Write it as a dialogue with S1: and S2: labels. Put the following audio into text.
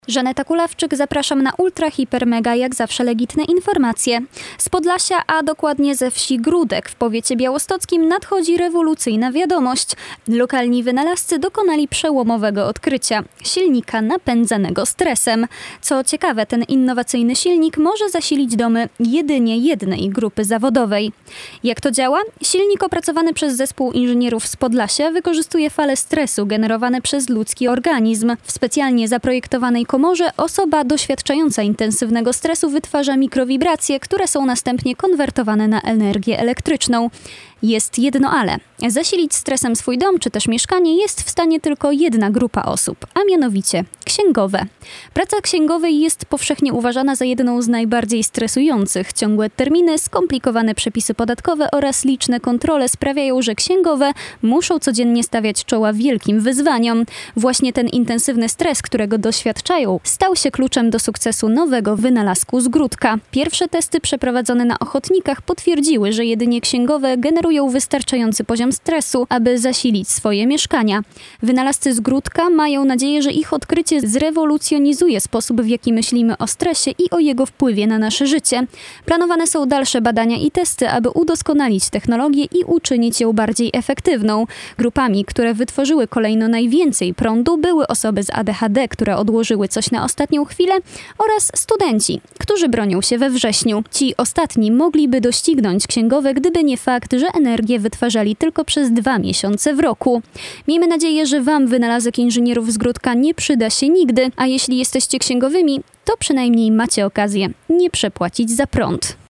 S1: Żaneta Kulawczyk, zapraszam na ultra, hiper, mega, jak zawsze legitne informacje. Z Podlasia, a dokładnie ze wsi Gródek w powiecie białostockim nadchodzi rewolucyjna wiadomość. Lokalni wynalazcy dokonali przełomowego odkrycia – silnika napędzanego stresem. Co ciekawe, ten innowacyjny silnik może zasilić domy jedynie jednej grupy zawodowej. Jak to działa? Silnik opracowany przez zespół inżynierów z Podlasia wykorzystuje fale stresu generowane przez ludzki organizm. W specjalnie zaprojektowanej komorze osoba doświadczająca intensywnego stresu wytwarza mikrowibracje, które są następnie konwertowane na energię elektryczną. Jest jedno ale. Zasilić stresem swój dom czy też mieszkanie jest w stanie tylko jedna grupa osób, a mianowicie księgowe. Praca księgowej jest powszechnie uważana za jedną z najbardziej stresujących. Ciągłe terminy, skomplikowane przepisy podatkowe oraz liczne kontrole sprawiają, że księgowe muszą codziennie stawiać czoła wielkim wyzwaniom. Właśnie ten intensywny stres, którego doświadczają, stał się kluczem do sukcesu nowego wynalazku z Gródka. Pierwsze testy przeprowadzone na ochotnikach potwierdziły, że jedynie księgowe generują wystarczający poziom stresu, aby zasilić swoje mieszkania. Wynalazcy z Gródka mają nadzieję, że ich odkrycie zrewolucjonizuje sposób, w jaki myślimy o stresie i o jego wpływie na nasze życie. Planowane są dalsze badania i testy, aby udoskonalić technologię i uczynić ją bardziej efektywną. Grupami, które wytworzyły kolejno najwięcej prądu, były osoby z ADHD, które odłożyły coś na ostatnią chwilę, oraz studenci, którzy bronią się we wrześniu. Ci ostatni mogliby doścignąć księgowe, gdyby nie fakt, że energię wytwarzali tylko przez 2 miesiące w roku. Miejmy nadzieję, że Wam wynalazek inżynierów z Gródka nie przyda się nigdy, a jeśli jesteście księgowymi, to przynajmniej macie okazję nie przepłacić za prąd.